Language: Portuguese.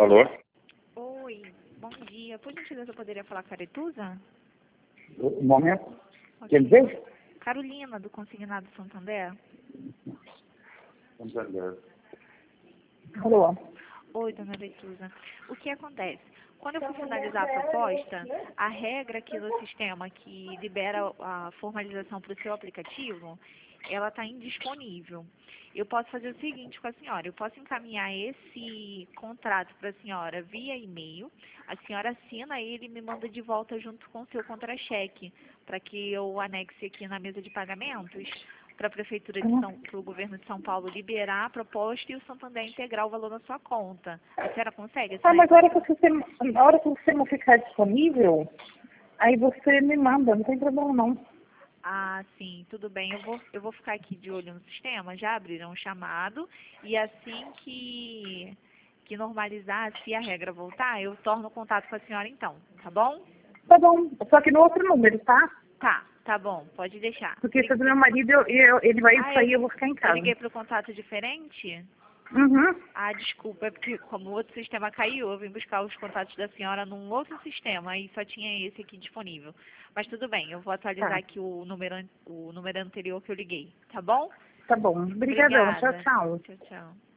Alô? Oi, bom dia. Por gentileza, eu poderia falar com a Aretusa? Um momento. Ok. Quer dizer? Carolina, do Consignado Santander. Santander. Alô? Oi, dona Aretusa. O que acontece? Quando eu fui finalizar a proposta, a regra aqui no sistema que libera a formalização para o seu aplicativo, ela está indisponível. Eu posso fazer o seguinte com a senhora, eu posso encaminhar esse contrato para a senhora via e-mail, a senhora assina ele e me manda de volta junto com o seu contra-cheque, para que eu anexe aqui na mesa de pagamentos, para a Prefeitura de para o Governo de São Paulo liberar a proposta e o Santander integrar o valor na sua conta. A senhora consegue? Mas na hora que o sistema ficar disponível, aí você me manda, não tem problema não. Ah, sim, tudo bem. Eu vou ficar aqui de olho no sistema, já abriram o chamado e assim que normalizar, se a regra voltar, eu torno contato com a senhora então, tá bom? Tá bom, só que no outro número, tá? Tá bom, pode deixar. Porque se do meu marido, ele vai sair, eu vou ficar em Eu casa. liguei para o contato diferente? Uhum. Ah, desculpa, é porque como o outro sistema caiu, eu vim buscar os contatos da senhora num outro sistema e só tinha esse aqui disponível. Mas tudo bem, eu vou atualizar Tá. aqui o número anterior que eu liguei, tá bom? Tá bom. Obrigadão. Tchau, Obrigada. tchau. Tchau, tchau.